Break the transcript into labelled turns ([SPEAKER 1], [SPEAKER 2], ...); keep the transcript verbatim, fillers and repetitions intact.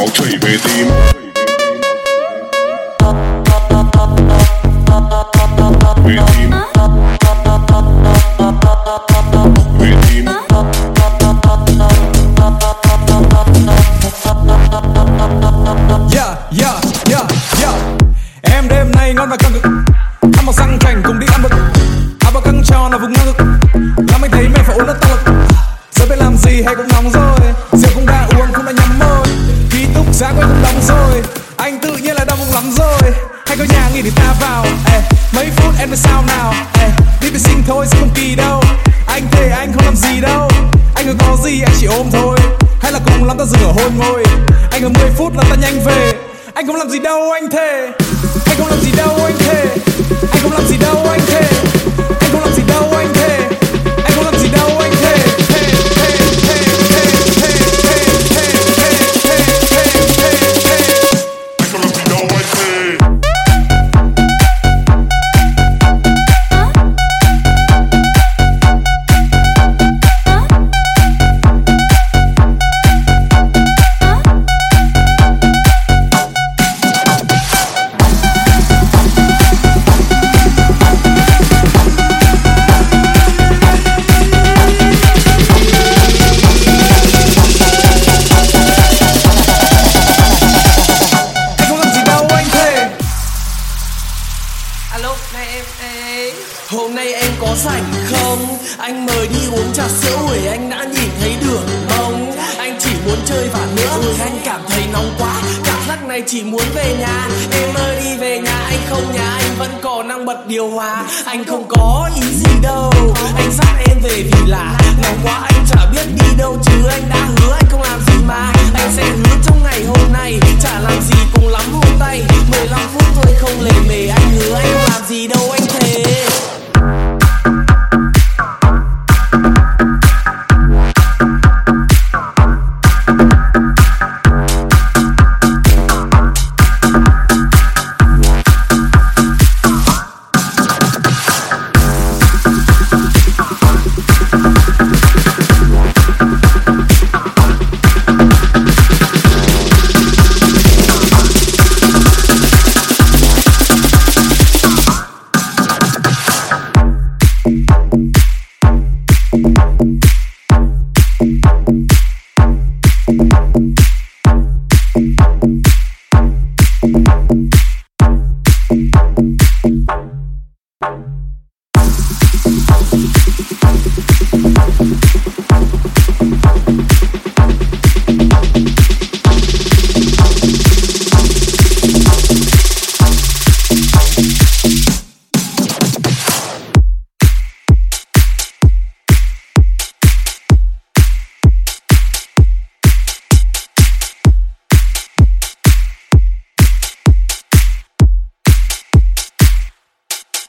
[SPEAKER 1] máu chảy về tim. Về tim. Về tim.
[SPEAKER 2] Yeah, yeah, yeah, yeah. Em đêm nay ngon và căng cực, ăn một răng chành cùng đi ăn mực, áo bao căng tròn là vùng ngang ngực, làm anh thấy mẹ phải uống nước tăng lực. Giờ biết làm gì hay cũng nóng rồi, rượu cũng đã uống cũng đã nhắm môi, ký túc xá quay cũng đóng rồi, anh tự nhiên là đau bụng lắm rồi. Hay có nhà nghỉ thì ta vào, ê, mấy phút em mới sao nào, ê, đi vệ sinh thôi sẽ không kỳ đâu. Anh thề anh không làm gì đâu, anh có có gì anh chỉ ôm thôi, hay là cùng lắm ta dừng ở hôn ngồi. Anh ở mười phút là ta nhanh về, anh không làm gì đâu anh thề, anh không làm gì đâu anh thề, anh không làm gì đâu anh thề, anh không làm gì đâu anh thề, anh không làm gì đâu anh thề.
[SPEAKER 3] Alo, này em, ê. Hôm nay em có rảnh không? Anh mời đi uống trà sữa, ui anh đã nhìn thấy đường mông. Anh chỉ muốn chơi và nữa, ui anh cảm thấy nóng quá. Cảm giác này chỉ muốn về nhà. Em ơi đi về nhà, anh không nhà, anh vẫn còn đang bật điều hòa. Anh không có ý gì đâu, anh dắt em về vì là nóng quá anh chả biết đi đâu chứ anh đã hứa anh không làm gì mà. Anh sẽ hứa cho